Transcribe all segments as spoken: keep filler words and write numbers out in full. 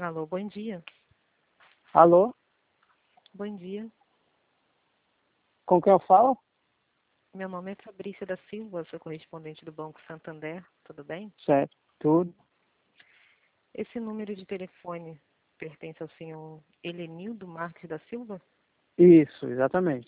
Alô, bom dia. Alô? Bom dia. Com quem eu falo? Meu nome é Fabrícia da Silva, sou correspondente do Banco Santander, tudo bem? Certo, tudo. Esse número de telefone pertence ao senhor Helenildo Marques da Silva? Isso, exatamente.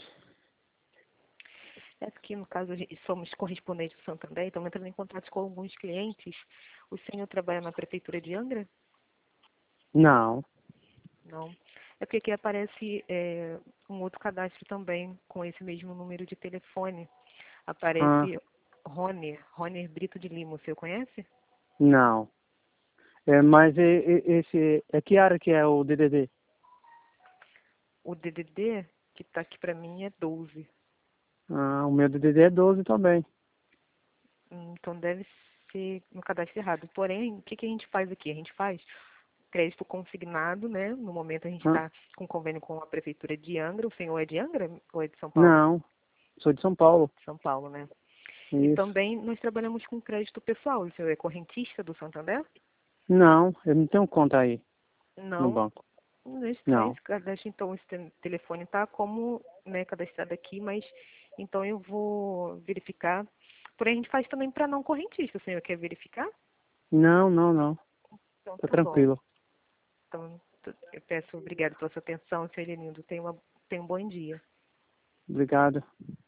É porque, no caso, a gente- somos correspondentes do Santander, então entrando em contato com alguns clientes. O senhor trabalha na Prefeitura de Angra? Não. Não. É porque aqui aparece é, um outro cadastro também, com esse mesmo número de telefone. Ah, Aparece Roner, Roner Brito de Lima, o senhor conhece? não. É, mas e- e- esse, é que área que é o D D D? O D D D que está aqui para mim é doze. Ah, o meu D D D é doze também. Hum, Então deve ser no cadastro errado. Porém, o que, que a gente faz aqui? A gente faz crédito consignado, né? No momento a gente Ah, está com convênio com a Prefeitura de Angra. O senhor é de Angra ou é de São Paulo? não, sou de São Paulo. São Paulo, né? E Isso. também nós trabalhamos com crédito pessoal. O senhor é correntista do Santander? Não, eu não tenho conta aí no Não. banco. Não é estranho Não. esse cadastro. Então, esse te- telefone está como, né, cadastrado aqui, mas então eu vou verificar. Porém, a gente faz também para não correntista. O senhor quer verificar? Não, não, não. Então, Tá tá bom. tranquilo. Então, tu- eu peço obrigado pela sua atenção, senhor Elinindo. Tenha, uma, tenha um bom dia. Obrigado.